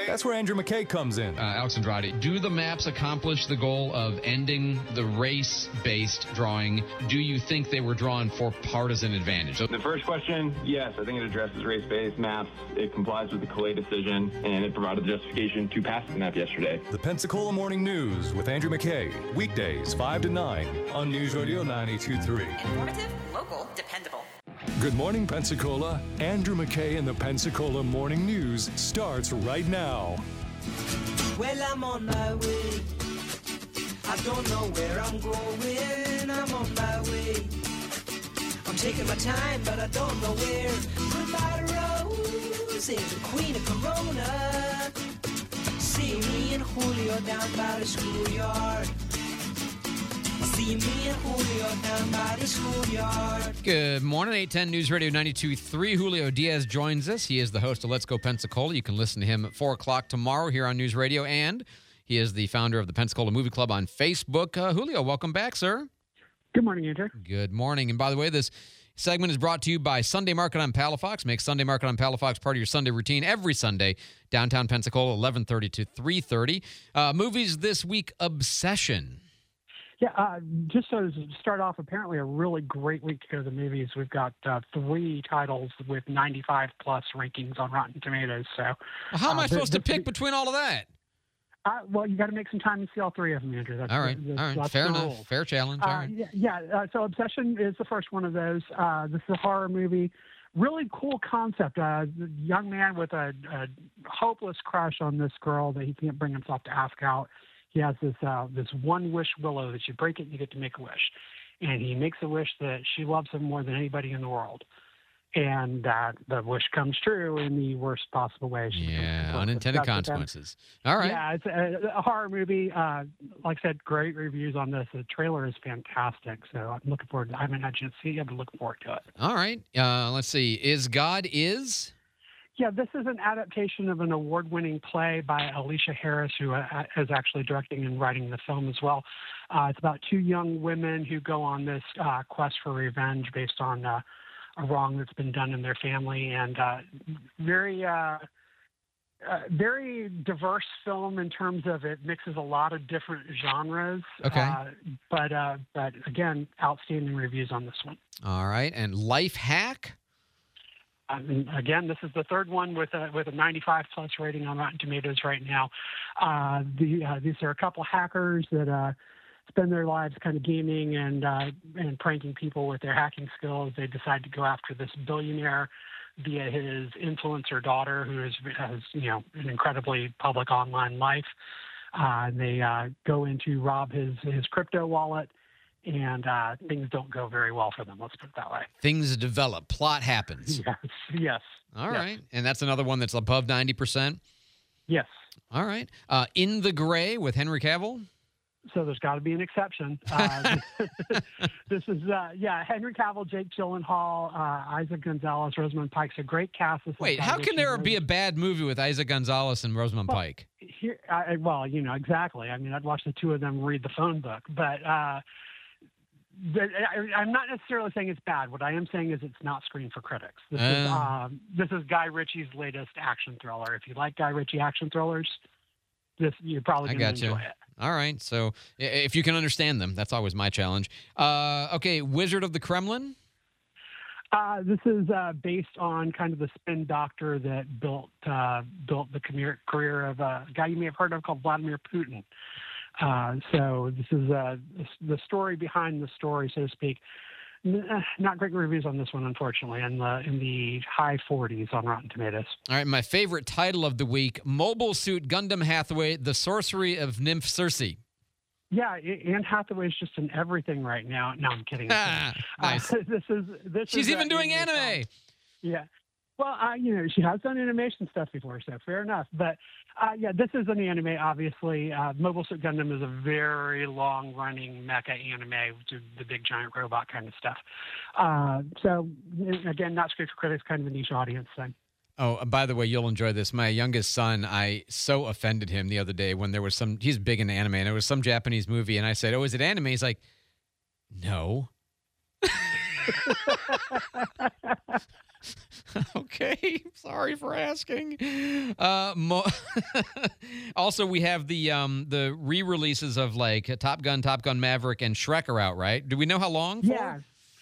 That's where Andrew McKay comes in. Alex Andrade, do the maps accomplish the goal of ending the race-based drawing? Do you think they were drawn for partisan advantage? The first question, yes, I think it addresses race-based maps. It complies with the Calais decision, and it provided the justification to pass the map yesterday. The Pensacola Morning News with Andrew McKay. Weekdays, 5 to 9 on News Radio 92.3. Informative, local, dependable. Good morning, Pensacola. Andrew McKay and the Pensacola Morning News starts right now. Well, I'm on my way. I don't know where I'm going. I'm on my way. I'm taking my time, but I don't know where. Goodbye to Rose, the queen of Corona. See me and Julio down by the schoolyard. See me and Julio down by the schoolyard. Good morning, 810 News Radio 92.3. Julio Diaz joins us. He is the host of Let's Go Pensacola. You can listen to him at 4 o'clock tomorrow here on News Radio, and he is the founder of the Pensacola Movie Club on Facebook. Julio, welcome back, sir. Good morning, Andrew. Good morning. And by the way, this segment is brought to you by Sunday Market on Palafox. Make Sunday Market on Palafox part of your Sunday routine every Sunday. Downtown Pensacola, 11:30 to 3:30. Movies this week, Obsession. Yeah, just to start off, apparently a really great week to go to the movies. We've got 3 titles with 95-plus rankings on Rotten Tomatoes. So, well, how am I supposed to pick between all of that? Well, you got to make some time to see all 3 of them, Andrew. All right. Fair enough. Rules. Fair challenge. All right. So Obsession is the first one of those. This is a horror movie. Really cool concept. A young man with a hopeless crush on this girl that he can't bring himself to ask out. He has this one wish willow that you break it and you get to make a wish. And he makes a wish that she loves him more than anybody in the world. And the wish comes true in the worst possible way. Unintended consequences. All right. Yeah, it's a horror movie. Like I said, great reviews on this. The trailer is fantastic. So I'm looking forward to it. I haven't had a chance to see it, but looking forward to it. All right. Let's see. Is God Is? Yeah, this is an adaptation of an award-winning play by Alicia Harris, who is actually directing and writing the film as well. It's about 2 young women who go on this quest for revenge based on a wrong that's been done in their family, and very diverse film in terms of it mixes a lot of different genres. Okay. But again, outstanding reviews on this one. All right, and Life Hack? And again, this is the third one with a 95-plus rating on Rotten Tomatoes right now. These are a couple hackers that spend their lives kind of gaming and pranking people with their hacking skills. They decide to go after this billionaire via his influencer daughter, who has an incredibly public online life. They go in to rob his crypto wallet. And things don't go very well for them. Let's put it that way. Things develop. Plot happens. Yes. All right. And that's another one that's above 90%? Yes. All right. In the Gray with Henry Cavill? So there's got to be an exception. This is, Henry Cavill, Jake Gyllenhaal, Isaac Gonzalez, Rosamund Pike's a great cast. Wait, how can there be a bad movie with Isaac Gonzalez and Rosamund Pike? Exactly. I mean, I'd watch the 2 of them read the phone book. But I'm not necessarily saying it's bad. What I am saying is it's not screened for critics. This is Guy Ritchie's latest action thriller. If you like Guy Ritchie action thrillers, you're probably going to enjoy it. All right. So if you can understand them, that's always my challenge. Okay, Wizard of the Kremlin? This is based on kind of the spin doctor that built the career of a guy you may have heard of called Vladimir Putin. So this is the story behind the story, so to speak. Not great reviews on this one, unfortunately, in the high 40s on Rotten Tomatoes. All right, my favorite title of the week, Mobile Suit Gundam Hathaway, The Sorcery of Nymph Circe. Yeah, Anne Hathaway is just in everything right now. No, I'm kidding. Nice. She's even doing anime. Yeah. Well, she has done animation stuff before, so fair enough. But, this is an anime, obviously. Mobile Suit Gundam is a very long-running mecha anime, with the big giant robot kind of stuff. So, again, not straight for critics, kind of a niche audience thing. Oh, by the way, you'll enjoy this. My youngest son, I so offended him the other day when there was he's big into anime, and there was some Japanese movie, and I said, "Oh, is it anime?" He's like, "No." Okay, sorry for asking. Also, we have the re-releases of like Top Gun, Top Gun Maverick, and Shrek are out, right? Do we know how long? Yeah.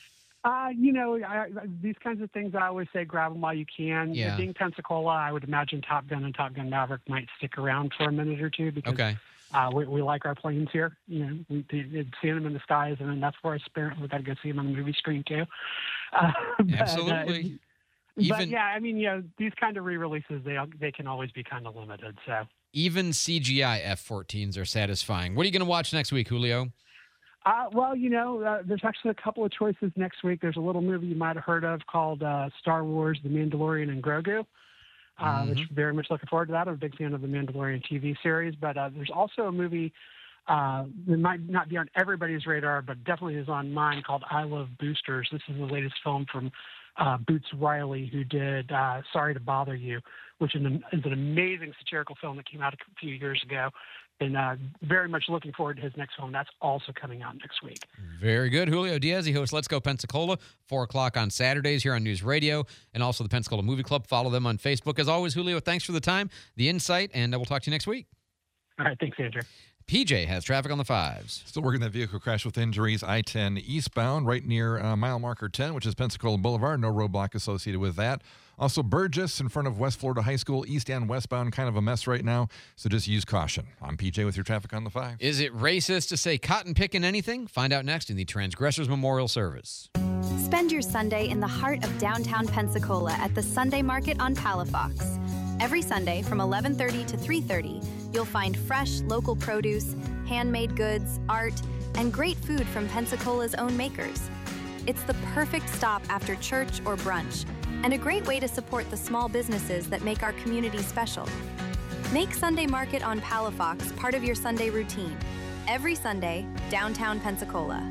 These kinds of things, I always say grab them while you can. Yeah. Being Pensacola, I would imagine Top Gun and Top Gun Maverick might stick around for a minute or two because we like our planes here. You know, we see them in the skies, and then that's where I spare. We got to go see them on the movie screen too. Absolutely. But yeah, I mean, these kind of re-releases, they can always be kind of limited. So even CGI F-14s are satisfying. What are you going to watch next week, Julio? There's actually a couple of choices next week. There's a little movie you might have heard of called Star Wars: The Mandalorian and Grogu, which very much looking forward to that. I'm a big fan of the Mandalorian TV series, but there's also a movie that might not be on everybody's radar, but definitely is on mine, called I Love Boosters. This is the latest film from Boots Riley, who did Sorry to Bother You, which is an amazing satirical film that came out a few years ago. And very much looking forward to his next film. That's also coming out next week. Very good. Julio Diaz, he hosts Let's Go Pensacola, 4 o'clock on Saturdays here on News Radio, and also the Pensacola Movie Club. Follow them on Facebook. As always, Julio, thanks for the time, the insight, and we'll talk to you next week. All right. Thanks, Andrew. PJ has traffic on the 5s. Still working that vehicle crash with injuries. I-10 eastbound right near mile marker 10, which is Pensacola Boulevard. No roadblock associated with that. Also, Burgess in front of West Florida High School, east and westbound, kind of a mess right now. So just use caution. I'm PJ with your traffic on the 5. Is it racist to say cotton picking anything? Find out next in the Transgressors Memorial Service. Spend your Sunday in the heart of downtown Pensacola at the Sunday Market on Palafox. Every Sunday from 11:30 to 3:30, you'll find fresh local produce, handmade goods, art, and great food from Pensacola's own makers. It's the perfect stop after church or brunch, and a great way to support the small businesses that make our community special. Make Sunday Market on Palafox part of your Sunday routine. Every Sunday, downtown Pensacola.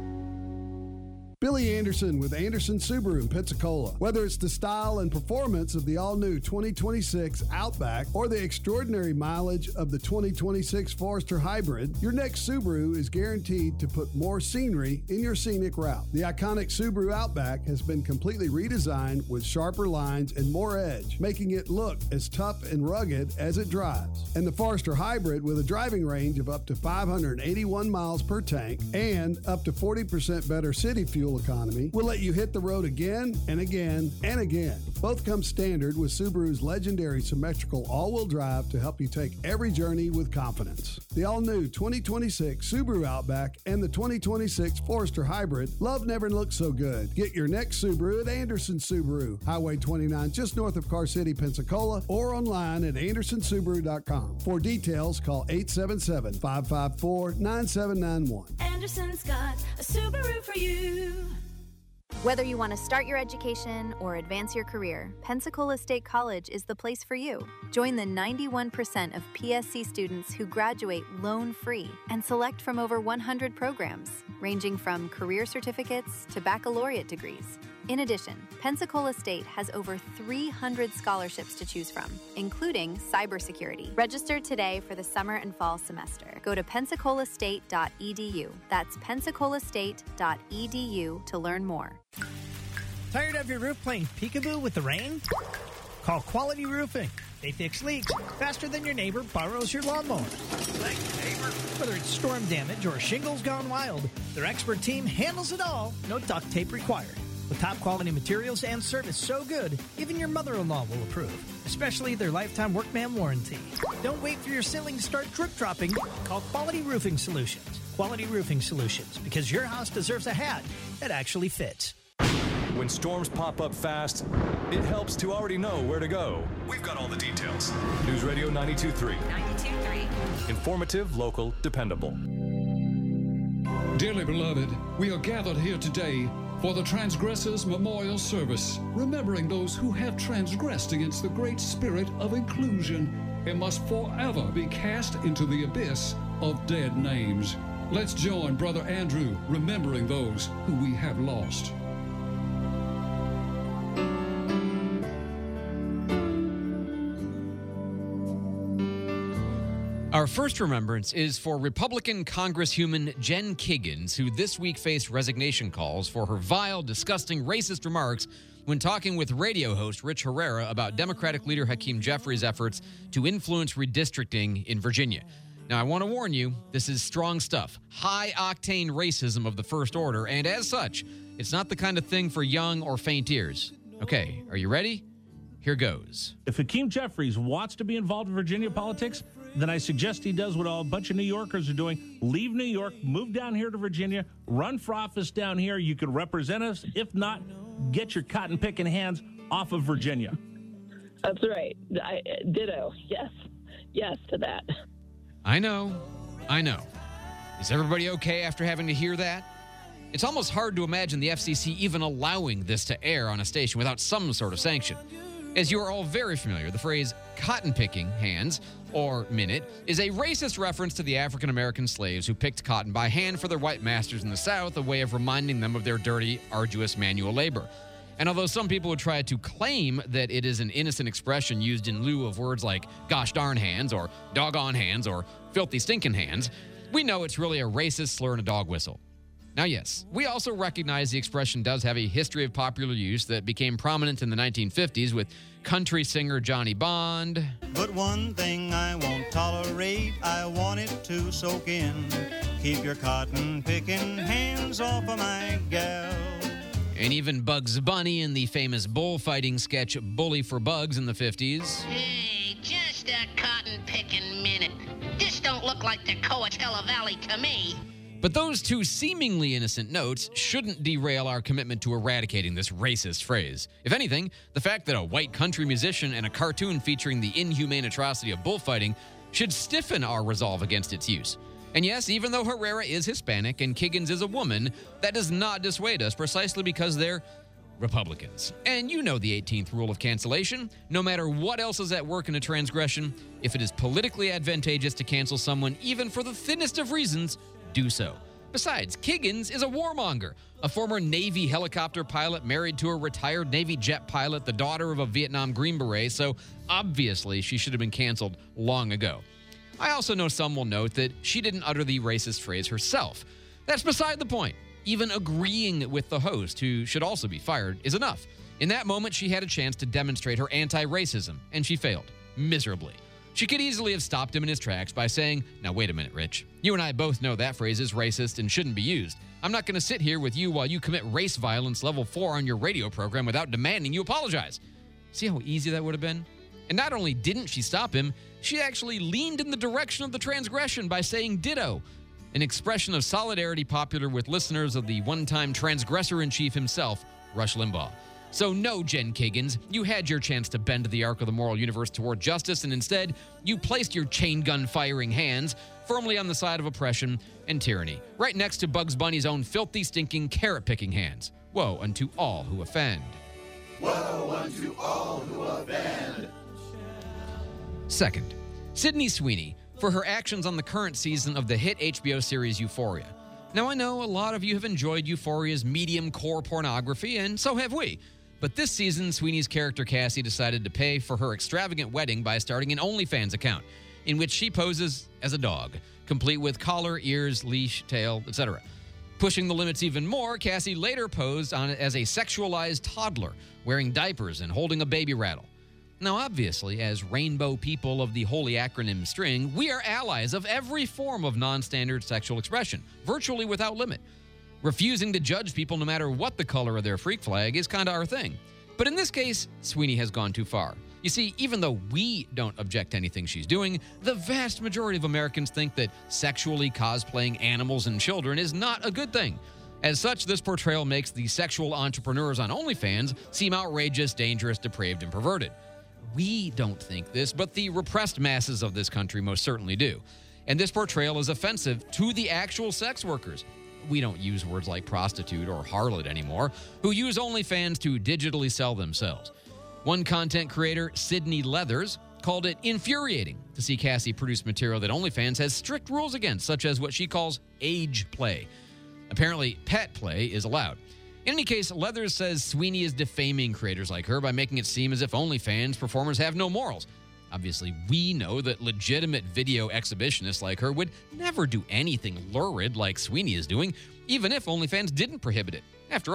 Billy Anderson with Anderson Subaru in Pensacola. Whether it's the style and performance of the all-new 2026 Outback or the extraordinary mileage of the 2026 Forester Hybrid, your next Subaru is guaranteed to put more scenery in your scenic route. The iconic Subaru Outback has been completely redesigned with sharper lines and more edge, making it look as tough and rugged as it drives. And the Forester Hybrid, with a driving range of up to 581 miles per tank and up to 40% better city fuel economy, will let you hit the road again and again and again. Both come standard with Subaru's legendary symmetrical all-wheel drive to help you take every journey with confidence. The all-new 2026 Subaru Outback and the 2026 Forester Hybrid, love never looked so good. Get your next Subaru at Anderson Subaru, Highway 29, just north of Car City, Pensacola, or online at andersonsubaru.com. For details, call 877-554-9791. Anderson's got a Subaru for you. Whether you want to start your education or advance your career, Pensacola State College is the place for you. Join the 91% of PSC students who graduate loan-free and select from over 100 programs, ranging from career certificates to baccalaureate degrees. In addition, Pensacola State has over 300 scholarships to choose from, including cybersecurity. Register today for the summer and fall semester. Go to pensacolaState.edu. That's pensacolaState.edu to learn more. Tired of your roof playing peekaboo with the rain? Call Quality Roofing. They fix leaks faster than your neighbor borrows your lawnmower. Thanks, neighbor. Whether it's storm damage or shingles gone wild, their expert team handles it all. No duct tape required. With top quality materials and service so good, even your mother-in-law will approve, especially their lifetime workman warranty. Don't wait for your ceiling to start drip-dropping. Call Quality Roofing Solutions. Quality Roofing Solutions, because your house deserves a hat that actually fits. When storms pop up fast, it helps to already know where to go. We've got all the details. News Radio 92.3. 92.3. Informative, local, dependable. Dearly beloved, we are gathered here today for the Transgressors Memorial Service, remembering those who have transgressed against the great spirit of inclusion and must forever be cast into the abyss of dead names. Let's join Brother Andrew remembering those who we have lost. Our first remembrance is for Republican Congresswoman Jen Kiggins, who this week faced resignation calls for her vile, disgusting, racist remarks when talking with radio host Rich Herrera about Democratic leader Hakeem Jeffries' efforts to influence redistricting in Virginia. Now, I want to warn you, this is strong stuff, high-octane racism of the first order, and as such, it's not the kind of thing for young or faint ears. Okay, are you ready? Here goes. If Hakeem Jeffries wants to be involved in Virginia politics, then I suggest he does what a bunch of New Yorkers are doing. Leave New York, move down here to Virginia, run for office down here. You could represent us. If not, get your cotton-picking hands off of Virginia. That's right. Ditto. Yes to that. I know. Is everybody okay after having to hear that? It's almost hard to imagine the FCC even allowing this to air on a station without some sort of sanction. As you are all very familiar, the phrase cotton-picking hands, or minute, is a racist reference to the African-American slaves who picked cotton by hand for their white masters in the South, a way of reminding them of their dirty, arduous manual labor. And although some people would try to claim that it is an innocent expression used in lieu of words like gosh darn hands, or doggone hands, or filthy stinking hands, we know it's really a racist slur and a dog whistle. Now, yes, we also recognize the expression does have a history of popular use that became prominent in the 1950s with country singer Johnny Bond. But one thing I won't tolerate, I want it to soak in. Keep your cotton-picking hands off of my gal. And even Bugs Bunny in the famous bullfighting sketch Bully for Bugs in the 50s. Hey, just a cotton-picking minute. This don't look like the Coachella Valley to me. But those two seemingly innocent notes shouldn't derail our commitment to eradicating this racist phrase. If anything, the fact that a white country musician and a cartoon featuring the inhumane atrocity of bullfighting should stiffen our resolve against its use. And yes, even though Herrera is Hispanic and Kiggins is a woman, that does not dissuade us precisely because they're Republicans. And you know the 18th rule of cancellation. No matter what else is at work in a transgression, if it is politically advantageous to cancel someone, even for the thinnest of reasons, do so. Besides, Kiggins is a warmonger, a former Navy helicopter pilot married to a retired Navy jet pilot, the daughter of a Vietnam Green Beret, so obviously she should have been canceled long ago. I also know some will note that she didn't utter the racist phrase herself. That's beside the point. Even agreeing with the host, who should also be fired, is enough. In that moment, she had a chance to demonstrate her anti-racism, and she failed, miserably. She could easily have stopped him in his tracks by saying, "Now wait a minute, Rich. You and I both know that phrase is racist and shouldn't be used. I'm not going to sit here with you while you commit race violence level 4 on your radio program without demanding you apologize." See how easy that would have been? And not only didn't she stop him, she actually leaned in the direction of the transgression by saying ditto, an expression of solidarity popular with listeners of the one-time transgressor-in-chief himself, Rush Limbaugh. So no, Jen Kiggins, you had your chance to bend the arc of the moral universe toward justice, and instead, you placed your chain gun firing hands firmly on the side of oppression and tyranny, right next to Bugs Bunny's own filthy, stinking, carrot-picking hands. Woe unto all who offend. Woe unto all who offend. Second, Sydney Sweeney for her actions on the current season of the hit HBO series Euphoria. Now, I know a lot of you have enjoyed Euphoria's medium core pornography, and so have we. But this season, Sweeney's character Cassie decided to pay for her extravagant wedding by starting an OnlyFans account, in which she poses as a dog, complete with collar, ears, leash, tail, etc. Pushing the limits even more, Cassie later posed on it as a sexualized toddler, wearing diapers and holding a baby rattle. Now, obviously, as rainbow people of the holy acronym STRING, we are allies of every form of non-standard sexual expression, virtually without limit. Refusing to judge people no matter what the color of their freak flag is kind of our thing. But in this case, Sweeney has gone too far. You see, even though we don't object to anything she's doing, the vast majority of Americans think that sexually cosplaying animals and children is not a good thing. As such, this portrayal makes the sexual entrepreneurs on OnlyFans seem outrageous, dangerous, depraved, and perverted. We don't think this, but the repressed masses of this country most certainly do. And this portrayal is offensive to the actual sex workers. We don't use words like prostitute or harlot anymore, who use OnlyFans to digitally sell themselves. One content creator, Sydney Leathers, called it infuriating to see Cassie produce material that OnlyFans has strict rules against, such as what she calls age play. Apparently, pet play is allowed. In any case, Leathers says Sweeney is defaming creators like her by making it seem as if OnlyFans performers have no morals. Obviously, we know that legitimate video exhibitionists like her would never do anything lurid like Sweeney is doing, even if OnlyFans didn't prohibit it. After all,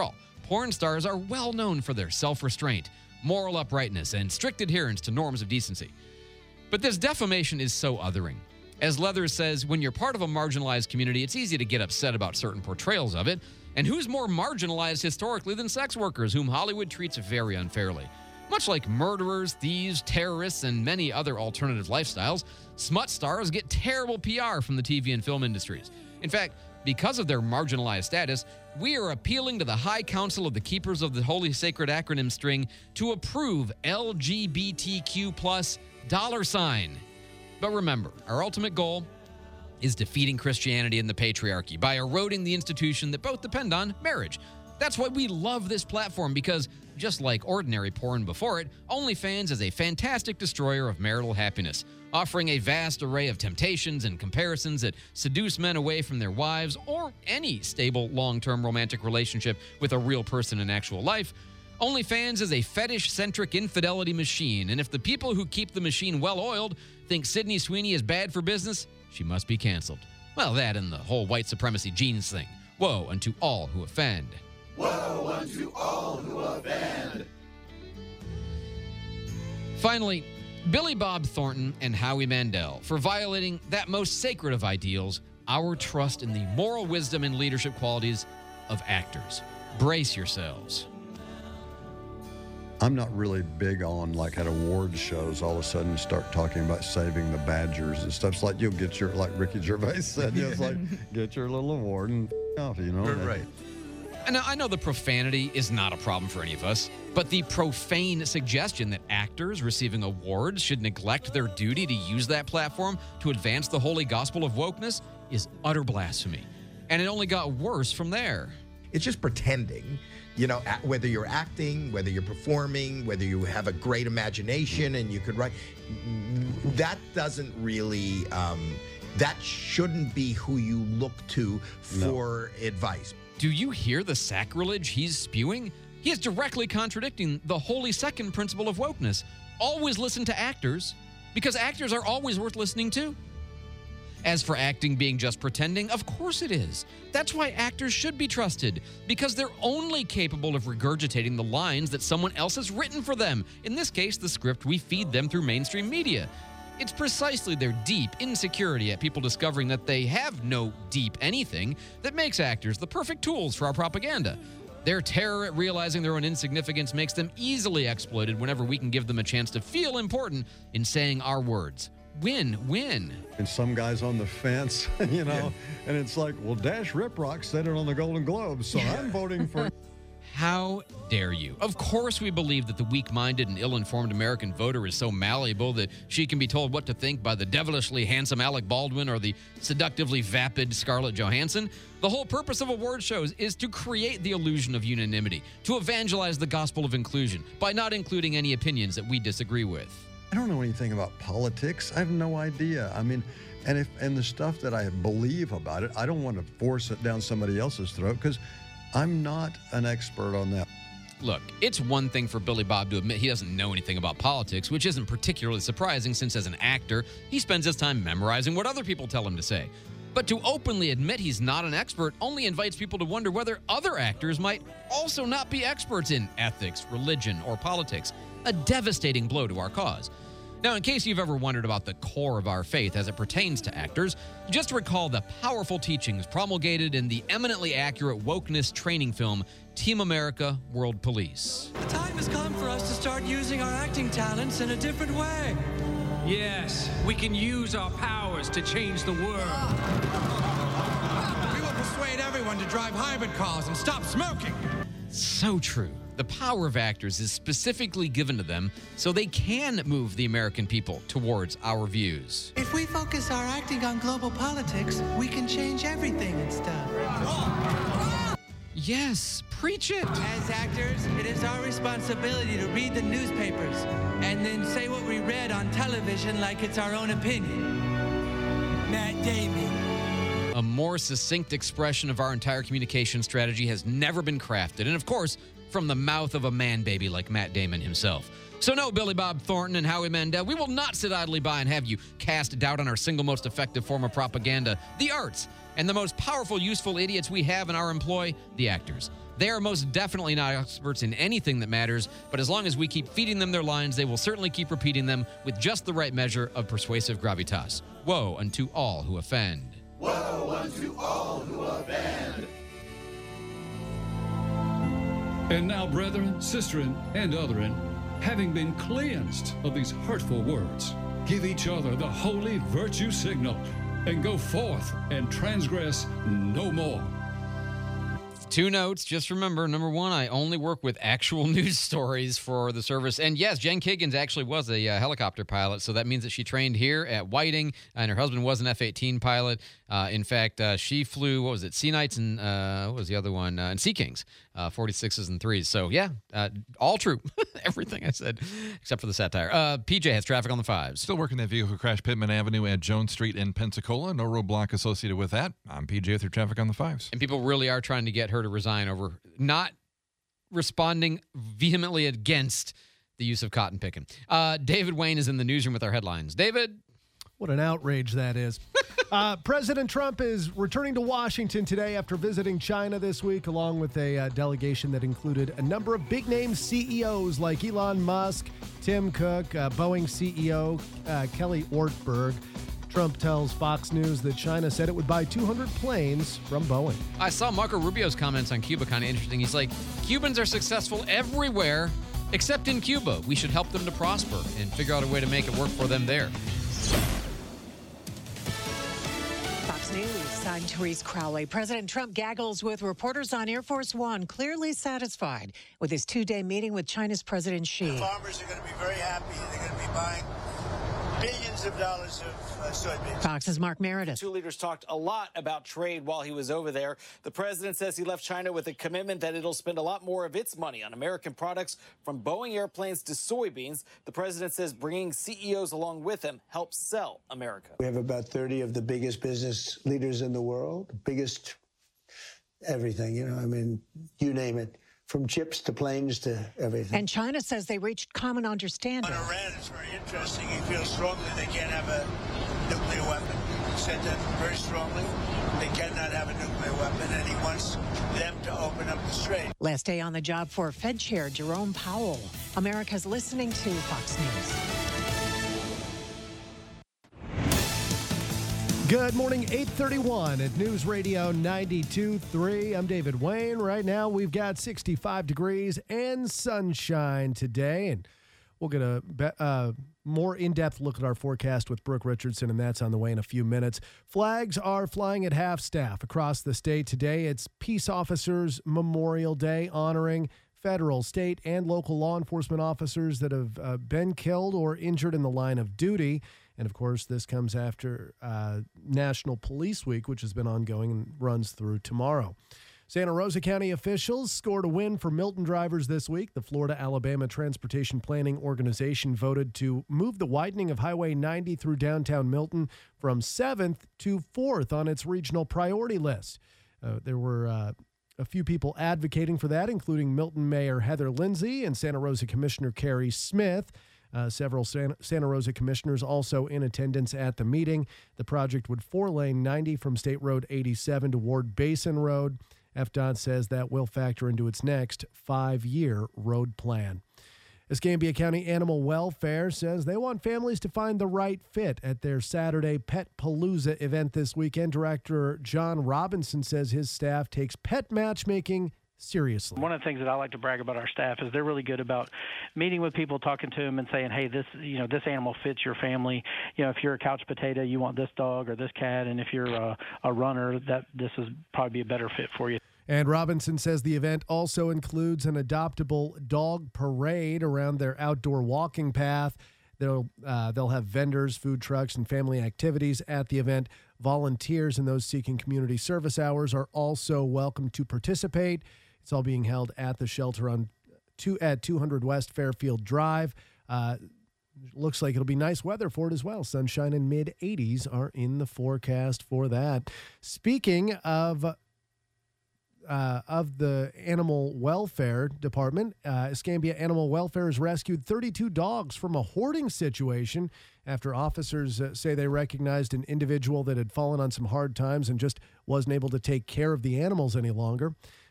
porn stars are well known for their self-restraint, moral uprightness, and strict adherence to norms of decency. But this defamation is so othering. As Leathers says, when you're part of a marginalized community, it's easy to get upset about certain portrayals of it. And who's more marginalized historically than sex workers, whom Hollywood treats very unfairly? Much like murderers, thieves, terrorists, and many other alternative lifestyles, smut stars get terrible PR from the TV and film industries. In fact, because of their marginalized status, we are appealing to the High Council of the Keepers of the Holy Sacred Acronym String to approve LGBTQ+. But remember, our ultimate goal is defeating Christianity and the patriarchy by eroding the institution that both depend on, marriage. That's why we love this platform, because just like ordinary porn before it, OnlyFans is a fantastic destroyer of marital happiness, offering a vast array of temptations and comparisons that seduce men away from their wives or any stable long-term romantic relationship with a real person in actual life. OnlyFans is a fetish-centric infidelity machine, and if the people who keep the machine well-oiled think Sydney Sweeney is bad for business, she must be canceled. Well, that and the whole white supremacy genes thing. Woe unto all who offend. Woe unto all who offend. Finally, Billy Bob Thornton and Howie Mandel for violating that most sacred of ideals, our trust in the moral wisdom and leadership qualities of actors. Brace yourselves. I'm not really big on, like, at awards shows, all of a sudden start talking about saving the Badgers and stuff. It's like you'll get your, like Ricky Gervais said, it's like, get your little award and off, you know? Right. And I know the profanity is not a problem for any of us, but the profane suggestion that actors receiving awards should neglect their duty to use that platform to advance the holy gospel of wokeness is utter blasphemy. And it only got worse from there. It's just pretending. You know, whether you're acting, whether you're performing, whether you have a great imagination and you could write, that doesn't really, that shouldn't be who you look to for advice. Do you hear the sacrilege he's spewing? He is directly contradicting the holy second principle of wokeness. Always listen to actors, because actors are always worth listening to. As for acting being just pretending, of course it is. That's why actors should be trusted, because they're only capable of regurgitating the lines that someone else has written for them. In this case, the script we feed them through mainstream media. It's precisely their deep insecurity at people discovering that they have no deep anything that makes actors the perfect tools for our propaganda. Their terror at realizing their own insignificance makes them easily exploited whenever we can give them a chance to feel important in saying our words. Win-win. And some guy's on the fence, you know, and it's like, well, Dash Riprock said it on the Golden Globes, so I'm voting for... How dare you? Of course we believe that the weak-minded and ill-informed American voter is so malleable that she can be told what to think by the devilishly handsome Alec Baldwin or the seductively vapid Scarlett Johansson. The whole purpose of award shows is to create the illusion of unanimity, to evangelize the gospel of inclusion by not including any opinions that we disagree with. I don't know anything about politics. I have no idea. I mean, and the stuff that I believe about it, I don't want to force it down somebody else's throat because I'm not an expert on that. Look, it's one thing for Billy Bob to admit he doesn't know anything about politics, which isn't particularly surprising since as an actor, he spends his time memorizing what other people tell him to say. But to openly admit he's not an expert only invites people to wonder whether other actors might also not be experts in ethics, religion, or politics. A devastating blow to our cause. Now, in case you've ever wondered about the core of our faith as it pertains to actors, just recall the powerful teachings promulgated in the eminently accurate wokeness training film, Team America: World Police. The time has come for us to start using our acting talents in a different way. Yes, we can use our powers to change the world. We will persuade everyone to drive hybrid cars and stop smoking. So true. The power of actors is specifically given to them so they can move the American people towards our views. If we focus our acting on global politics, we can change everything and stuff. Yes, preach it. As actors, it is our responsibility to read the newspapers and then say what we read on television like it's our own opinion. Matt Damon. A more succinct expression of our entire communication strategy has never been crafted. And of course, from the mouth of a man-baby like Matt Damon himself. So no, Billy Bob Thornton and Howie Mandel, we will not sit idly by and have you cast doubt on our single most effective form of propaganda, the arts, and the most powerful, useful idiots we have in our employ, the actors. They are most definitely not experts in anything that matters, but as long as we keep feeding them their lines, they will certainly keep repeating them with just the right measure of persuasive gravitas. Woe unto all who offend. Woe unto all who offend. And now, brethren, sisterin, and otherin, having been cleansed of these hurtful words, give each other the holy virtue signal, and go forth and transgress no more. 2 notes. Just remember, number 1, I only work with actual news stories for the service. And yes, Jen Kiggins actually was a helicopter pilot, so that means that she trained here at Whiting, and her husband was an F-18 pilot. In fact, she flew, what was it, Sea Knights and what was the other one? And Sea Kings, 46s and 3s. So yeah, all true. Everything I said, except for the satire. PJ has traffic on the 5s. Still working that vehicle crash, Pittman Avenue at Jones Street in Pensacola. No roadblock associated with that. I'm PJ with your traffic on the 5s. And people really are trying to get her to resign over not responding vehemently against the use of cotton picking. David Wayne is in the newsroom with our headlines. David? What an outrage that is. President Trump is returning to Washington today after visiting China this week, along with a delegation that included a number of big-name CEOs like Elon Musk, Tim Cook, Boeing CEO Kelly Ortberg. Trump tells Fox News that China said it would buy 200 planes from Boeing. I saw Marco Rubio's comments on Cuba kind of interesting. He's like, Cubans are successful everywhere except in Cuba. We should help them to prosper and figure out a way to make it work for them there. Fox News, I'm Therese Crowley. President Trump gaggles with reporters on Air Force One, clearly satisfied with his 2-day meeting with China's President Xi. The farmers are going to be very happy. They're going to be buying billions of dollars of soybeans. Fox's Mark Meredith. Two leaders talked a lot about trade while he was over there. The president says he left China with a commitment that it'll spend a lot more of its money on American products, from Boeing airplanes to soybeans. The president says bringing CEOs along with him helps sell America. We have about 30 of the biggest business leaders in the world, biggest everything, you name it. From chips to planes to everything. And China says they reached common understanding. On Iran, it's very interesting. He feels strongly they can't have a nuclear weapon. He said that very strongly. They cannot have a nuclear weapon, and he wants them to open up the strait. Last day on the job for Fed Chair Jerome Powell. America's listening to Fox News. Good morning, 8:31 at News Radio 92.3. I'm David Wayne. Right now, we've got 65 degrees and sunshine today, and we'll get a more in-depth look at our forecast with Brooke Richardson, and that's on the way in a few minutes. Flags are flying at half-staff across the state today. It's Peace Officers Memorial Day, honoring federal, state, and local law enforcement officers that have been killed or injured in the line of duty. And, of course, this comes after National Police Week, which has been ongoing and runs through tomorrow. Santa Rosa County officials scored a win for Milton drivers this week. The Florida-Alabama Transportation Planning Organization voted to move the widening of Highway 90 through downtown Milton from 7th to 4th on its regional priority list. There were a few people advocating for that, including Milton Mayor Heather Lindsay and Santa Rosa Commissioner Carrie Smith. Several Santa Rosa commissioners also in attendance at the meeting. The project would 4-lane 90 from State Road 87 to Ward Basin Road. FDOT says that will factor into its next 5-year road plan. Escambia County Animal Welfare says they want families to find the right fit at their Saturday Pet Palooza event this weekend. Director John Robinson says his staff takes pet matchmaking seriously. One of the things that I like to brag about our staff is they're really good about meeting with people, talking to them, and saying, "Hey, this animal fits your family. If you're a couch potato, you want this dog or this cat, and if you're a runner, this is probably be a better fit for you." And Robinson says the event also includes an adoptable dog parade around their outdoor walking path. They'll have vendors, food trucks, and family activities at the event. Volunteers and those seeking community service hours are also welcome to participate. It's all being held at the shelter at 200 West Fairfield Drive. Looks like it'll be nice weather for it as well. Sunshine and mid-80s are in the forecast for that. Speaking of the Animal Welfare Department, Escambia Animal Welfare has rescued 32 dogs from a hoarding situation after officers say they recognized an individual that had fallen on some hard times and just wasn't able to take care of the animals any longer.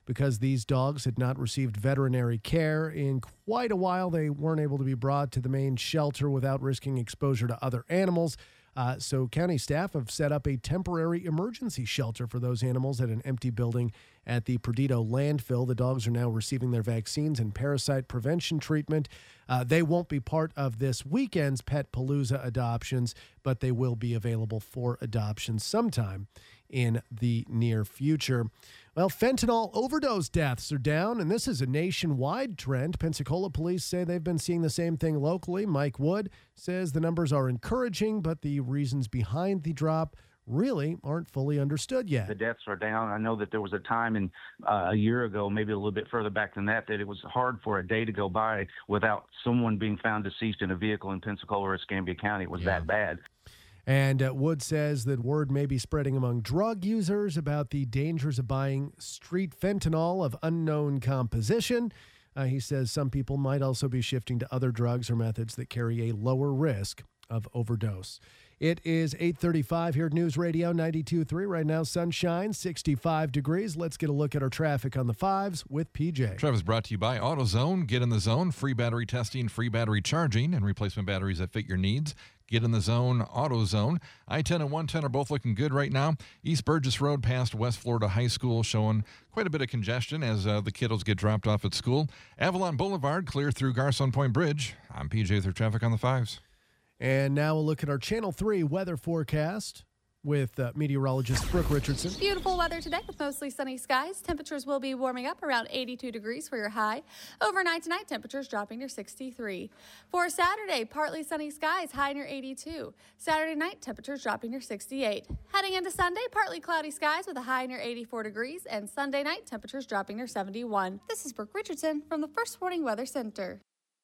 Because these dogs had not received veterinary care in quite a while, they weren't able to be brought to the main shelter without risking exposure to other animals. So county staff have set up a temporary emergency shelter for those animals at an empty building at the Perdido landfill. The dogs are now receiving their vaccines and parasite prevention treatment. They won't be part of this weekend's Pet Palooza adoptions, but they will be available for adoption sometime in the near future. Well, fentanyl overdose deaths are down, and this is a nationwide trend. Pensacola police say they've been seeing the same thing locally. Mike Wood says the numbers are encouraging, but the reasons behind the drop really aren't fully understood yet. The deaths are down. I know that there was a time a year ago, maybe a little bit further back than that it was hard for a day to go by without someone being found deceased in a vehicle in Pensacola or Escambia County. It was that bad. And Wood says that word may be spreading among drug users about the dangers of buying street fentanyl of unknown composition. He says some people might also be shifting to other drugs or methods that carry a lower risk of overdose. It is 8:35 here at News Radio 92.3. Right now, sunshine, 65 degrees. Let's get a look at our traffic on the fives with PJ. Traffic is brought to you by AutoZone. Get in the zone. Free battery testing, free battery charging, and replacement batteries that fit your needs. Get in the zone, AutoZone. I-10 and 110 are both looking good right now. East Burgess Road past West Florida High School showing quite a bit of congestion as the kiddos get dropped off at school. Avalon Boulevard clear through Garcon Point Bridge. I'm PJ with your traffic on the fives. And now we'll look at our Channel 3 weather forecast with meteorologist Brooke Richardson. Beautiful weather today with mostly sunny skies. Temperatures will be warming up around 82 degrees for your high. Overnight tonight, temperatures dropping near 63. For Saturday, partly sunny skies, high near 82. Saturday night, temperatures dropping near 68. Heading into Sunday, partly cloudy skies with a high near 84 degrees. And Sunday night, temperatures dropping near 71. This is Brooke Richardson from the First Warning Weather Center.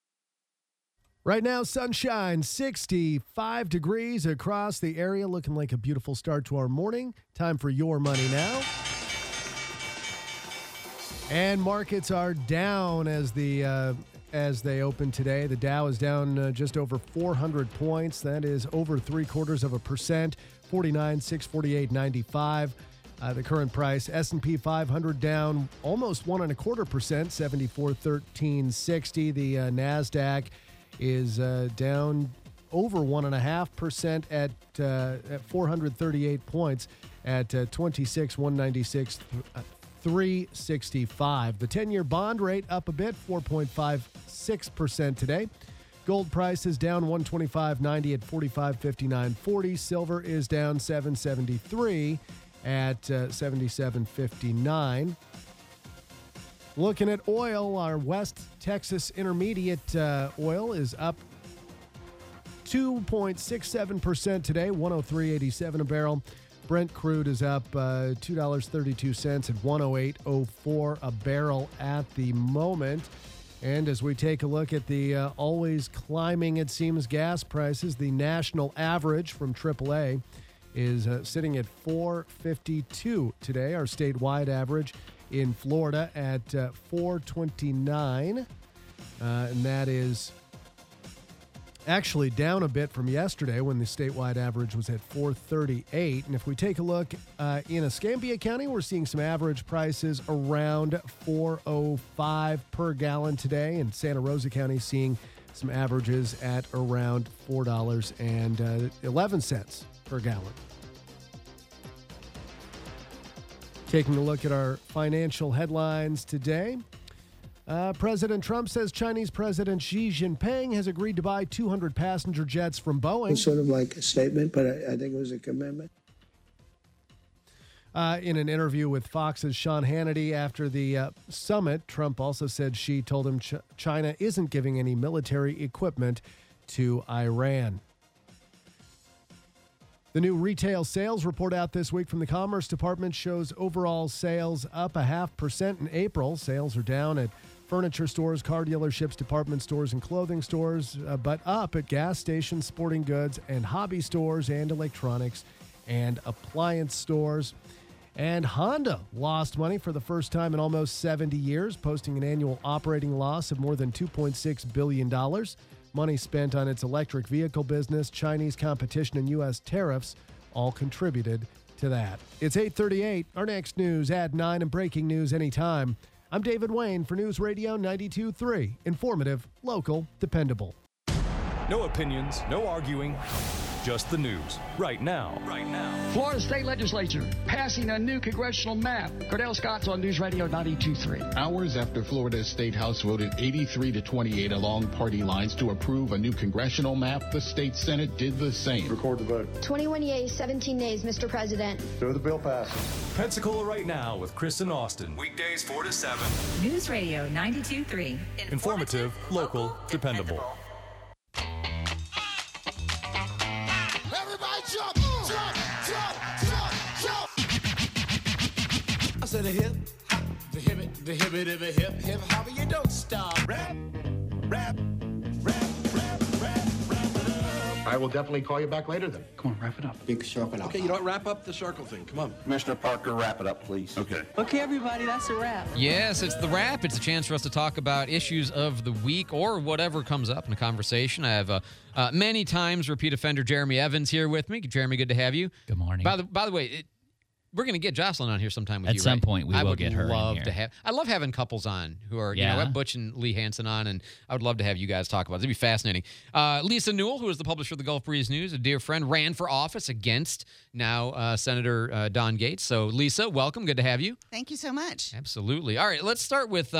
Right now, sunshine, 65 degrees across the area, looking like a beautiful start to our morning. Time for Your Money Now. And markets are down as they open today. The Dow is down just over 400 points. That is over 0.75%, 49,648.95. The current price. S&P 500 down almost 1.25%, 74,1360. The Nasdaq is down over 1.5% at 438 points at 26,196,365. The 10-year bond rate up a bit, 4.56% today. Gold price is down $125.90 at $45.59.40. Silver is down $7.73 at $77.59. Looking at oil, our West Texas Intermediate oil is up 2.67% today, $103.87 a barrel. Brent crude is up $2.32 at $108.04 a barrel at the moment. And as we take a look at the always climbing, it seems, gas prices, the national average from AAA is sitting at $4.52 today. Our statewide average in Florida at $4.29, and that is actually down a bit from yesterday when the statewide average was at $4.38. And if we take a look in Escambia County, we're seeing some average prices around $4.05 per gallon today, and Santa Rosa County seeing some averages at around $4.11 per gallon. Taking a look at our financial headlines today. President Trump says Chinese President Xi Jinping has agreed to buy 200 passenger jets from Boeing. It's sort of like a statement, but I think it was a commitment. In an interview with Fox's Sean Hannity after the summit, Trump also said Xi told him China isn't giving any military equipment to Iran. The new retail sales report out this week from the Commerce Department shows overall sales up 0.5% in April. Sales are down at furniture stores, car dealerships, department stores, and clothing stores, but up at gas stations, sporting goods, and hobby stores, and electronics and appliance stores. And Honda lost money for the first time in almost 70 years, posting an annual operating loss of more than $2.6 billion. Money spent on its electric vehicle business, Chinese competition, and U.S. tariffs all contributed to that. It's 8:38. Our next news at 9 and breaking news anytime. I'm David Wayne for News Radio 92.3. Informative, local, dependable. No opinions, no arguing, just the news. Right now. Florida State Legislature passing a new congressional map. Cordell Scott's on News Radio 92.3. Hours after Florida's State House voted 83-28 along party lines to approve a new congressional map, the state Senate did the same. Record the vote. 21 yeas, 17 nays, Mr. President. So the bill passes. Pensacola Right Now with Chris and Austin. Weekdays 4 to 7. News Radio 92.3. Informative, local, dependable. Everybody jump, jump, jump, jump, jump. I said a hip, hop, the hip, the hip, the hip, hip, hop, you don't stop. Rap, rap, rap, rap, rap, rap it up. I will definitely call you back later then. Come on, wrap it up. Big circle out. Okay, you don't wrap up the circle thing. Come on. Commissioner Parker, wrap it up, please. Okay. Okay, everybody, that's a wrap. Yes, it's the wrap. It's a chance for us to talk about issues of the week or whatever comes up in a conversation. I have many times repeat offender Jeremy Evans here with me. Jeremy, good to have you. Good morning. By the way, we're going to get Jocelyn on here sometime with At you, some right? point, we will get her in love here. to have. I love having couples on who are, Yeah. we have Butch and Lee Hansen on, and I would love to have you guys talk about it. It'd be fascinating. Lisa Newell, who is the publisher of the Gulf Breeze News, a dear friend, ran for office against now Senator Don Gates. So, Lisa, welcome. Good to have you. Thank you so much. Absolutely. All right, let's start with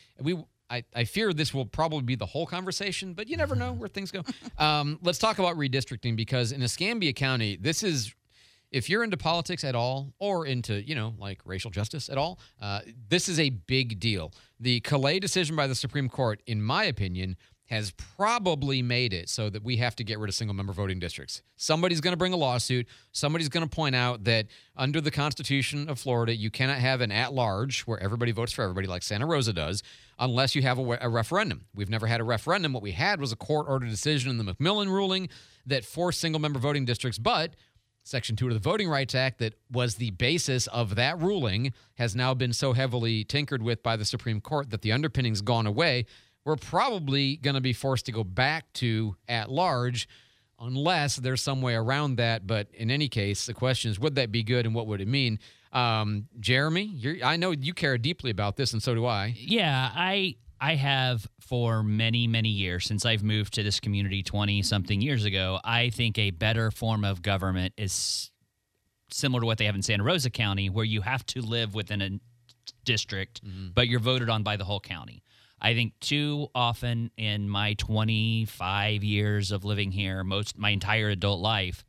I fear this will probably be the whole conversation, but you never know where things go. Let's talk about redistricting, because in Escambia County, this is, if you're into politics at all or into, like racial justice at all, this is a big deal. The Calais decision by the Supreme Court, in my opinion, has probably made it so that we have to get rid of single-member voting districts. Somebody's going to bring a lawsuit. Somebody's going to point out that under the Constitution of Florida, you cannot have an at-large where everybody votes for everybody like Santa Rosa does unless you have a referendum. We've never had a referendum. What we had was a court-ordered decision in the McMillan ruling that forced single-member voting districts, but Section 2 of the Voting Rights Act, that was the basis of that ruling, has now been so heavily tinkered with by the Supreme Court that the underpinning's gone away. We're probably going to be forced to go back to at-large unless there's some way around that. But in any case, the question is, would that be good and what would it mean? Jeremy, I know you care deeply about this, and so do I. Yeah, I have for many, many years, since I've moved to this community 20-something years ago. I think a better form of government is similar to what they have in Santa Rosa County, where you have to live within a district, but you're voted on by the whole county. I think too often in my 25 years of living here, my entire adult life,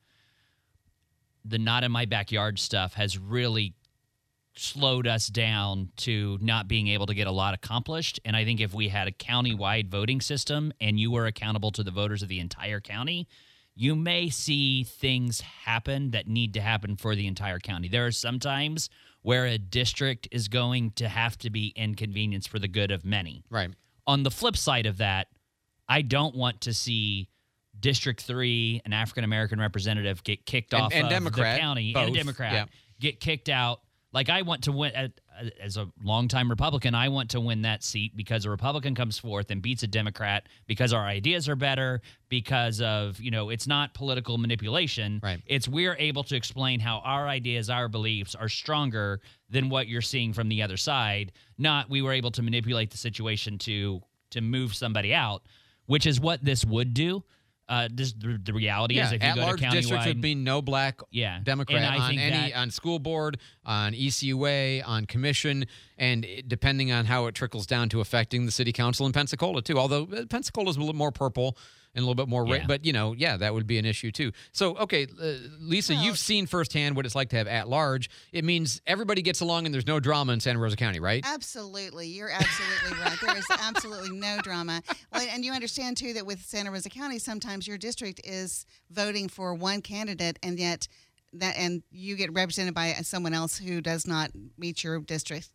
the not in my backyard stuff has really slowed us down to not being able to get a lot accomplished. And I think if we had a county-wide voting system and you were accountable to the voters of the entire county, you may see things happen that need to happen for the entire county. There are some times where a district is going to have to be inconvenienced for the good of many. Right. On the flip side of that, I don't want to see District 3, an African-American representative, get kicked off of Democrat, the county, both. and a Democrat Yeah. get kicked out. Like, I want to win, as a longtime Republican, I want to win that seat because a Republican comes forth and beats a Democrat because our ideas are better, because of, it's not political manipulation. Right. It's we're able to explain how our ideas, our beliefs are stronger than what you're seeing from the other side, not we were able to manipulate the situation to move somebody out, which is what this would do. The reality is, if you go to at-large districts countywide, would mean no black Democrat And I on think on school board, on ECUA, on commission, and depending on how it trickles down to affecting the city council in Pensacola too. Although Pensacola's a little more purple and a little bit more red, but that would be an issue too. So, okay, Lisa, you've seen firsthand what it's like to have at-large. It means everybody gets along and there's no drama in Santa Rosa County, right? Absolutely. You're absolutely right. There is absolutely no drama. Well, and you understand, too, that with Santa Rosa County, sometimes your district is voting for one candidate, and yet and you get represented by someone else who does not meet your district's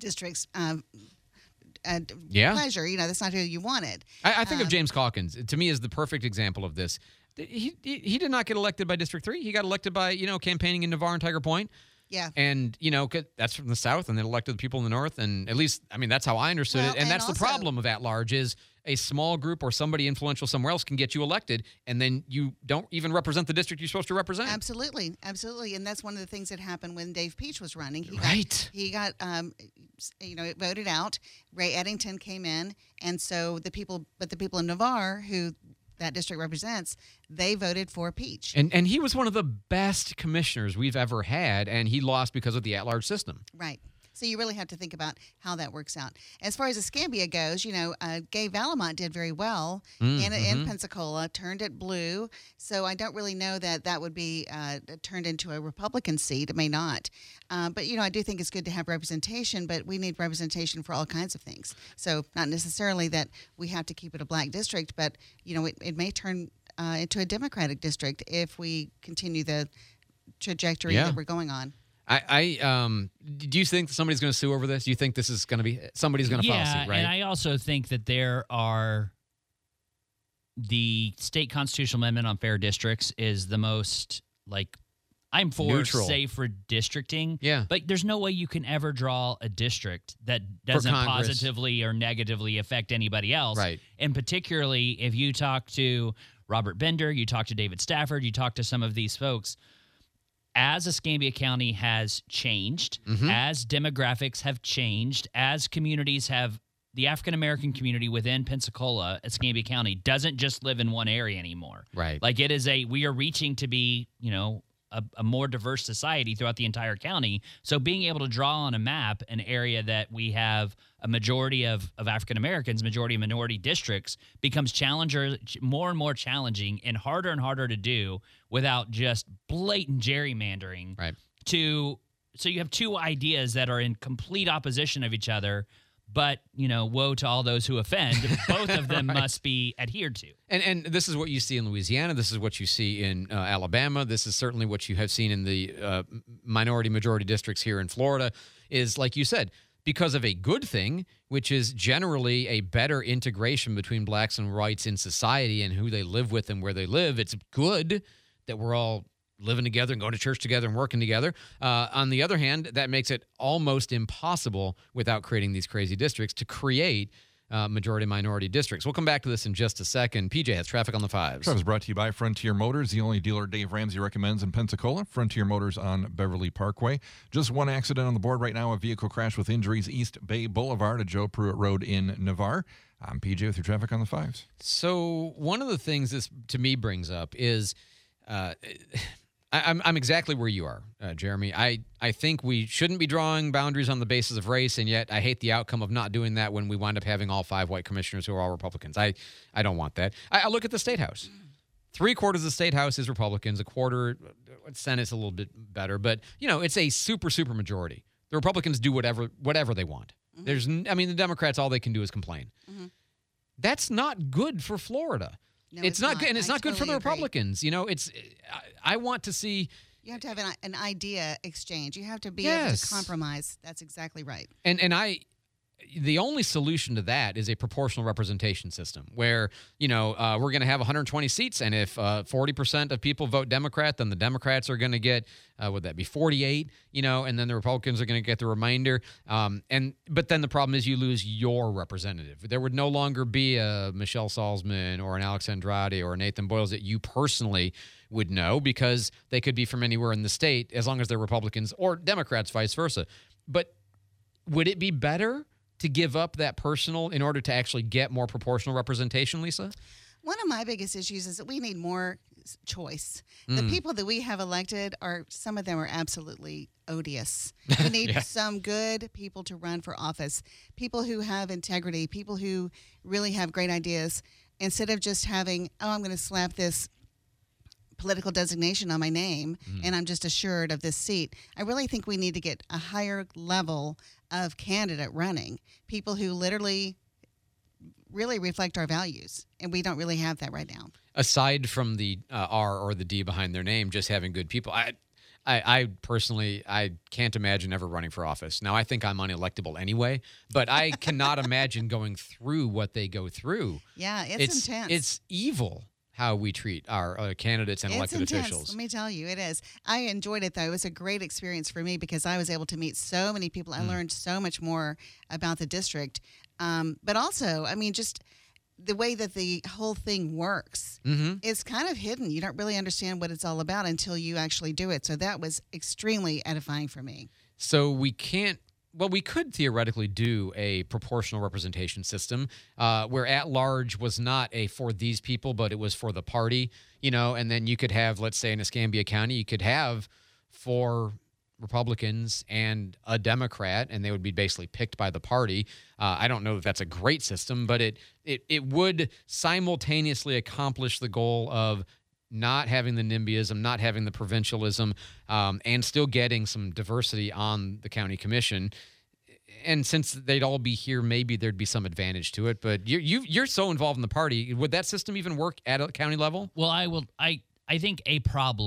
pleasure. That's not who you wanted. I think of James Calkins, to me, as the perfect example of this. He did not get elected by District 3. He got elected by, campaigning in Navarre and Tiger Point. Yeah. And, you know, that's from the South, and they elected the people in the North. And at least, I mean, that's how I understood it. And that's the problem of at-large is a small group or somebody influential somewhere else can get you elected, and then you don't even represent the district you're supposed to represent. Absolutely. Absolutely. And that's one of the things that happened when Dave Peach was running. He got it voted out. Ray Eddington came in, and so the people in Navarre, who that district represents, they voted for Peach. And he was one of the best commissioners we've ever had, and he lost because of the at-large system. Right. So you really have to think about how that works out. As far as Escambia goes, Gay Valamont did very well in Pensacola, turned it blue. So I don't really know that would be turned into a Republican seat. It may not. But, I do think it's good to have representation, but we need representation for all kinds of things. So not necessarily that we have to keep it a black district, but, it may turn into a Democratic district if we continue the trajectory that we're going on. Do you think somebody's going to sue over this? Do you think this is going to be somebody's going to file suit, right? And I also think that the state constitutional amendment on fair districts is the most I'm for neutral. safe redistricting. Yeah. But there's no way you can ever draw a district that doesn't positively or negatively affect anybody else. Right. And particularly if you talk to Robert Bender, you talk to David Stafford, you talk to some of these folks. As Escambia County has changed, as demographics have changed, as communities have, the African-American community within Pensacola, Escambia County, doesn't just live in one area anymore. Right. We are reaching to be, a more diverse society throughout the entire county. So being able to draw on a map an area that we have a majority of African Americans, majority of minority districts, becomes more and more challenging and harder to do without just blatant gerrymandering. Right. So you have two ideas that are in complete opposition of each other. But, woe to all those who offend. Both of them must be adhered to. And this is what you see in Louisiana. This is what you see in Alabama. This is certainly what you have seen in the minority-majority districts here in Florida, is, like you said, because of a good thing, which is generally a better integration between blacks and whites in society and who they live with and where they live. It's good that we're all living together and going to church together and working together. On the other hand, that makes it almost impossible without creating these crazy districts to create majority-minority districts. We'll come back to this in just a second. PJ has traffic on the 5s. Traffic is brought to you by Frontier Motors, the only dealer Dave Ramsey recommends in Pensacola. Frontier Motors on Beverly Parkway. Just one accident on the board right now, a vehicle crash with injuries East Bay Boulevard at Joe Pruitt Road in Navarre. I'm PJ with your traffic on the 5s. So one of the things this, to me, brings up is... I'm exactly where you are, Jeremy. I think we shouldn't be drawing boundaries on the basis of race, and yet I hate the outcome of not doing that when we wind up having all 5 white commissioners who are all Republicans. I don't want that. I look at the State House. 3/4 of the State House is Republicans. A quarter, Senate's a little bit better, but it's a super majority. The Republicans do whatever they want. The Democrats, all they can do is complain. That's not good for Florida. No, it's not good, and it's not good for the agree. Republicans. I want to see. You have to have an idea exchange. You have to be able to compromise. That's exactly right. And the only solution to that is a proportional representation system where, we're going to have 120 seats. And if 40% of people vote Democrat, then the Democrats are going to get, would that be 48, and then the Republicans are going to get the remainder. But then the problem is you lose your representative. There would no longer be a Michelle Salzman or an Alex Andrade or a Nathan Boyles that you personally would know, because they could be from anywhere in the state as long as they're Republicans, or Democrats, vice versa. But would it be better to give up that personal in order to actually get more proportional representation, Lisa? One of my biggest issues is that we need more choice. The people that we have elected some of them are absolutely odious. We need some good people to run for office, people who have integrity, people who really have great ideas, instead of just having, I'm going to slap this political designation on my name and I'm just assured of this seat. I really think we need to get a higher level of candidate running, people who literally really reflect our values, and we don't really have that right now. Aside from the R or the D behind their name, just having good people, I personally, I can't imagine ever running for office. Now, I think I'm unelectable anyway, but I cannot imagine going through what they go through. Yeah, it's intense. It's evil how we treat our candidates and It's elected intense. officials. Let me tell you, it is. I enjoyed it, though. It was a great experience for me because I was able to meet so many people. I learned so much more about the district. But also, I mean, just the way that the whole thing works is kind of hidden. You don't really understand what it's all about until you actually do it. So that was extremely edifying for me. So we can't. Well, we could theoretically do a proportional representation system where at-large was not for these people, but it was for the party, and then you could have, let's say in Escambia County, you could have 4 Republicans and a Democrat, and they would be basically picked by the party. I don't know if that's a great system, but it would simultaneously accomplish the goal of not having the NIMBYism, not having the provincialism, and still getting some diversity on the county commission. And since they'd all be here, maybe there'd be some advantage to it. But you're so involved in the party. Would that system even work at a county level? Well, I think a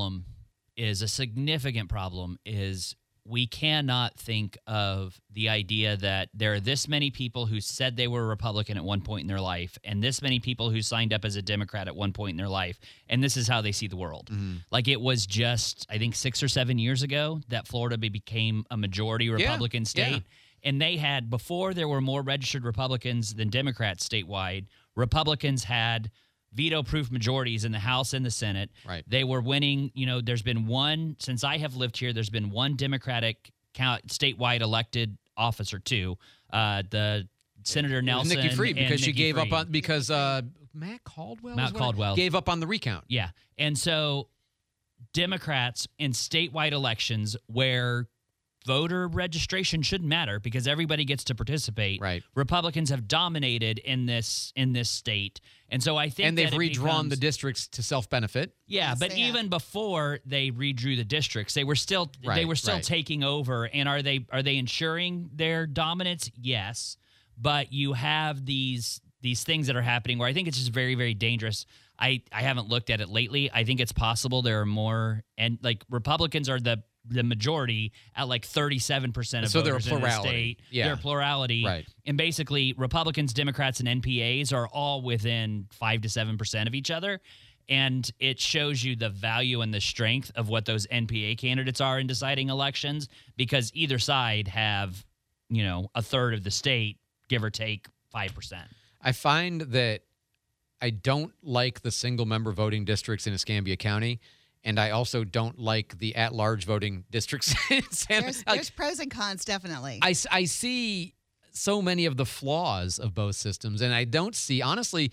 significant problem is we cannot think of the idea that there are this many people who said they were Republican at one point in their life and this many people who signed up as a Democrat at one point in their life, and this is how they see the world. Like it was just, I think, 6 or 7 years ago that Florida became a majority Republican state. And they had, before there were more registered Republicans than Democrats statewide, Republicans had veto-proof majorities in the House and the Senate. Right. They were winning. There's been one, since I have lived here, there's been one Democratic statewide elected office or two. The Senator Nelson Nikki Fried, because she gave Fried. up on, because Matt Caldwell gave up on the recount. Yeah. And so Democrats in statewide elections where voter registration shouldn't matter because everybody gets to participate. Right. Republicans have dominated in this state. And so I think and they've redrawn the districts to self-benefit. Yeah, Yes, but they even before they redrew the districts, they were still taking over. And are they ensuring their dominance? Yes. But you have these things that are happening where I think it's just very, very dangerous. I haven't looked at it lately. I think it's possible there are more, and like Republicans are the majority at like 37% of so they're a voters in the plurality. state. Yeah. They're a plurality. Right. And basically Republicans, Democrats, and NPAs are all within 5 to 7% of each other. And it shows you the value and the strength of what those NPA candidates are in deciding elections because either side have, a third of the state, give or take 5%. I find that I don't like the single-member voting districts in Escambia County. And I also don't like the at-large voting districts. There's pros and cons, definitely. I see so many of the flaws of both systems, and I don't see, honestly,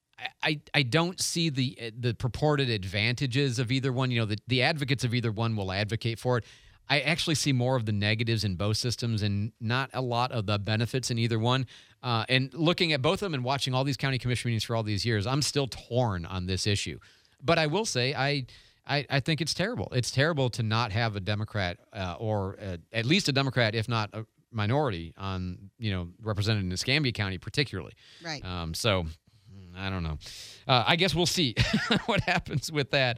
I don't see the purported advantages of either one. The advocates of either one will advocate for it. I actually see more of the negatives in both systems and not a lot of the benefits in either one. And looking at both of them and watching all these county commission meetings for all these years, I'm still torn on this issue. But I will say I think it's terrible. It's terrible to not have a Democrat or at least a Democrat, if not a minority, on represented in Escambia County, particularly. Right. So I don't know. I guess we'll see what happens with that.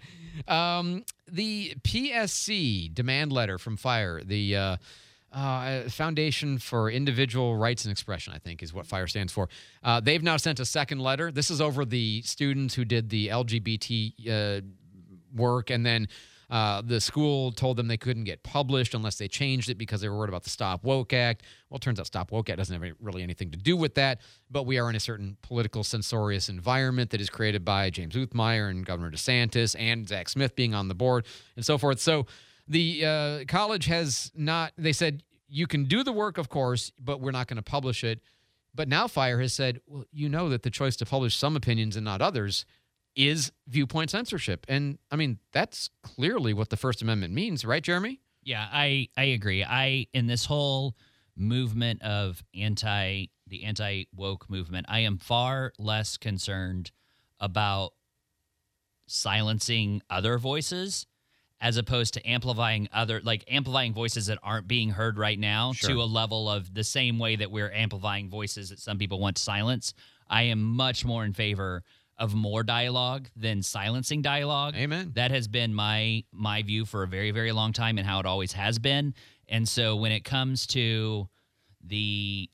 The PSC demand letter from FIRE, the Foundation for Individual Rights and Expression, I think is what FIRE stands for. They've now sent a second letter. This is over the students who did the LGBT work, and then the school told them they couldn't get published unless they changed it because they were worried about the Stop Woke Act. Well, it turns out Stop Woke Act doesn't have really anything to do with that, but we are in a certain political censorious environment that is created by James Uthmeyer and Governor DeSantis and Zach Smith being on the board and so forth. So the college has not, they said, you can do the work, of course, but we're not going to publish it. But now FIRE has said, well, that the choice to publish some opinions and not others is viewpoint censorship. And I mean, that's clearly what the First Amendment means, right, Jeremy? Yeah, I agree. In this whole movement of the anti-woke movement, I am far less concerned about silencing other voices as opposed to amplifying voices that aren't being heard right now to a level of the same way that we're amplifying voices that some people want to silence. I am much more in favor of more dialogue than silencing dialogue. Amen. That has been my view for a very, very long time and how it always has been. And so when it comes to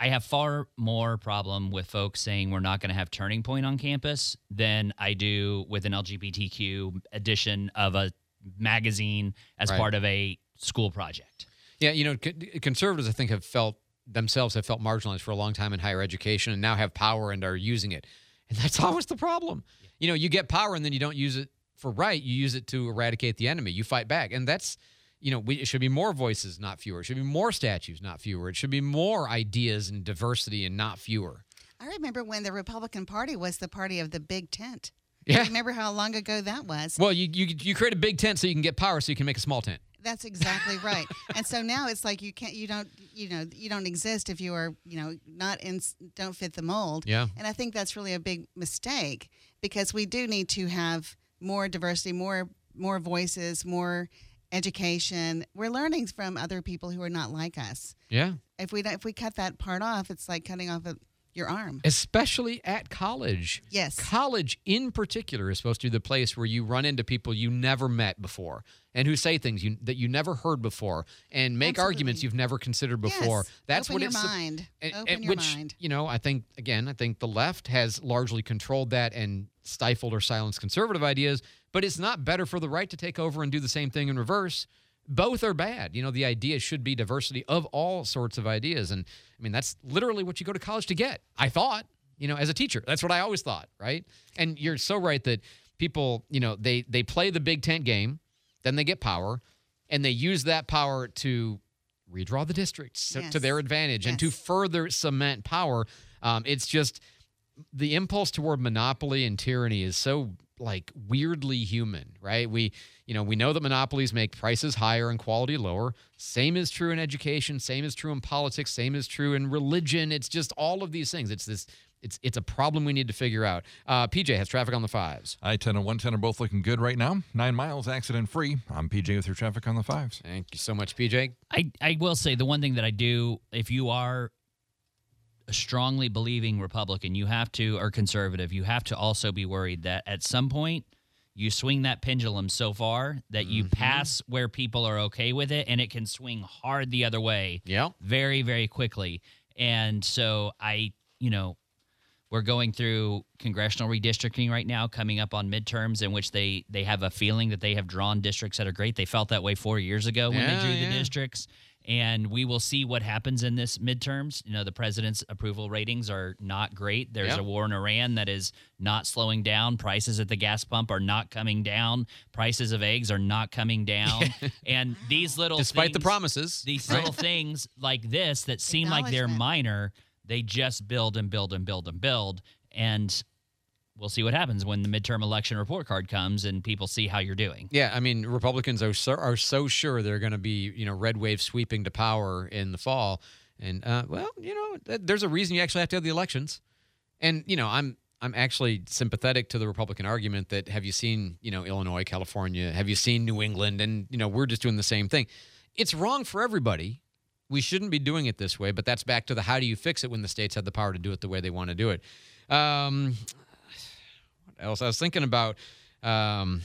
I have far more problem with folks saying we're not going to have Turning Point on campus than I do with an LGBTQ edition of a magazine as part of a school project. Yeah, you know, conservatives, I think, have felt marginalized for a long time in higher education and now have power and are using it. And that's always the problem. Yeah. You know, you get power and then you don't use it for right. You use it to eradicate the enemy. You fight back. And that's, you know, it should be more voices, not fewer. It should be more statues, not fewer. It should be more ideas and diversity and not fewer. I remember when the Republican Party was the party of the big tent. Yeah. Remember how long ago that was? Well, you create a big tent so you can get power so you can make a small tent. That's exactly right. And so now it's like you don't exist if you are, don't fit the mold. Yeah. And I think that's really a big mistake because we do need to have more diversity, more voices, more education. We're learning from other people who are not like us. Yeah. If we cut that part off, it's like cutting off your arm. Especially at college. Yes. College in particular is supposed to be the place where you run into people you never met before and who say things that you never heard before and make arguments you've never considered before. Yes. That's Open what your it's mind. Open your which, mind. you know, I think the left has largely controlled that and stifled or silenced conservative ideas, but it's not better for the right to take over and do the same thing in reverse. Both are bad. You know, the idea should be diversity of all sorts of ideas. And I mean, that's literally what you go to college to get. I thought, you know, as a teacher, that's what I always thought, right? And you're so right that people, you know, they play the Big Tent game, then they get power, and they use that power to redraw the districts to their advantage and to further cement power. It's just the impulse toward monopoly and tyranny is so like weirdly human, right? We know that monopolies make prices higher and quality lower. Same is true in education. Same is true in politics. Same is true in religion. It's just all of these things. It's a problem we need to figure out. PJ has traffic on the 5s. I-10 and 110 are both looking good right now. 9 miles accident free. I'm PJ with your traffic on the 5s. Thank you so much, PJ. I will say the one thing that I do, if you are a strongly believing Republican, or conservative, you have to also be worried that at some point you swing that pendulum so far that you pass where people are okay with it and it can swing hard the other way very, very quickly. And so we're going through congressional redistricting right now, coming up on midterms in which they have a feeling that they have drawn districts that are great. They felt that way 4 years ago when they drew the districts. And we will see what happens in this midterms. You know, the president's approval ratings are not great. There's a war in Iran that is not slowing down. Prices at the gas pump are not coming down. Prices of eggs are not coming down. And these little Despite things, the promises. These little things like this that seem like they're minor, they just build and build and build and build. And we'll see what happens when the midterm election report card comes and people see how you're doing. Yeah, I mean, Republicans are so sure they're going to be, red wave sweeping to power in the fall. And, there's a reason you actually have to have the elections. And, I'm actually sympathetic to the Republican argument that have you seen, Illinois, California, have you seen New England? And, we're just doing the same thing. It's wrong for everybody. We shouldn't be doing it this way, but that's back to the how do you fix it when the states have the power to do it the way they want to do it. Else I was thinking about the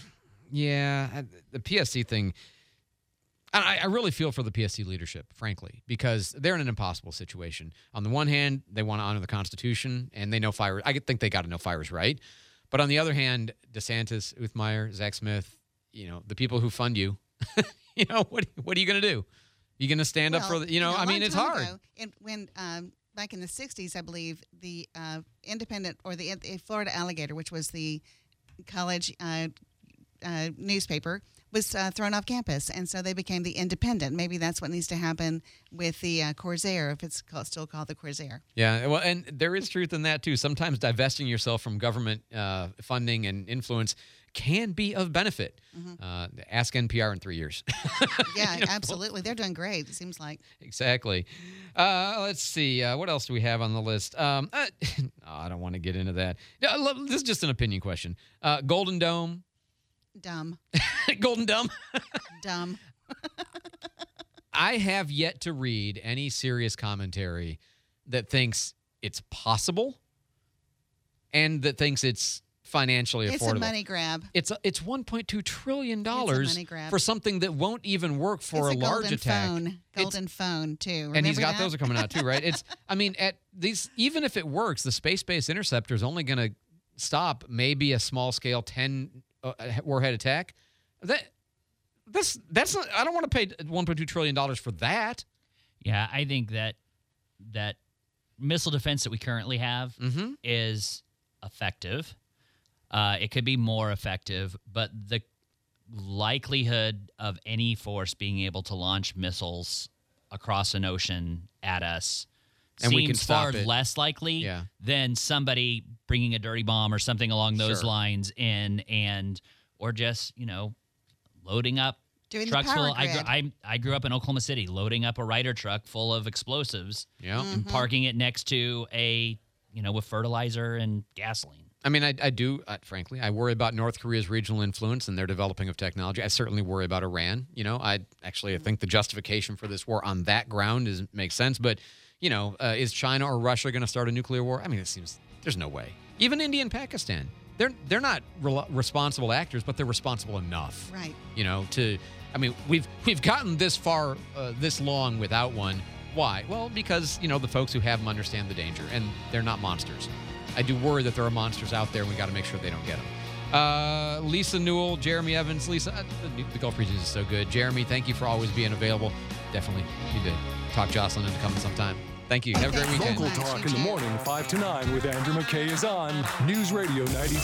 PSC thing. I really feel for the PSC leadership, frankly, because they're in an impossible situation. On the one hand, they want to honor the Constitution, and they know fire. I think they got to know fire's right. But on the other hand, DeSantis, Uthmeier, Zach Smith, the people who fund you, what are you going to do? You going to stand up for the, it's hard. When back in the 60s, I believe, the Independent or the Florida Alligator, which was the college newspaper, was thrown off campus. And so they became the Independent. Maybe that's what needs to happen with the Corsair, if it's still called the Corsair. Yeah, well, and there is truth in that, too. Sometimes divesting yourself from government funding and influence can be of benefit. Ask NPR in 3 years. Yeah, absolutely. They're doing great, it seems like. Exactly. Let's see. What else do we have on the list? I don't want to get into that. This is just an opinion question. Golden Dome. Dumb. Golden Dome. Dumb. I have yet to read any serious commentary that thinks it's possible and that thinks it's financially affordable. It's a money grab. It's $1.2 trillion money grab. for something that won't even work for It's a large attack. Golden phone too. Remember And he's got that? those are coming out too, right? It's I mean, at these even if it works, the space-based interceptor is only going to stop maybe a small-scale 10 warhead attack. That's not, I don't want to pay $1.2 trillion for that. Yeah, I think that missile defense that we currently have is effective. It could be more effective, but the likelihood of any force being able to launch missiles across an ocean at us And we can seems stop far it. less likely than somebody bringing a dirty bomb or something along those Sure. lines in, or just loading up Doing the trucks power full. grid. I grew up in Oklahoma City, loading up a Ryder truck full of explosives, and parking it next to a with fertilizer and gasoline. I mean, I do, frankly, I worry about North Korea's regional influence and their developing of technology. I certainly worry about Iran. I think the justification for this war on that ground makes sense. But, is China or Russia going to start a nuclear war? I mean, it seems there's no way. Even India and Pakistan, they're not responsible actors, but they're responsible enough. Right. We've gotten this far, this long without one. Why? Well, because, the folks who have them understand the danger, and they're not monsters. I do worry that there are monsters out there, and we got to make sure they don't get them. Lisa Newell, Jeremy Evans. Lisa, the Gulf region is so good. Jeremy, thank you for always being available. Definitely need to talk Jocelyn into coming sometime. Thank you. Have a great weekend. Local Talk in the morning, 5 to 9 with Andrew McKay is on News Radio 90.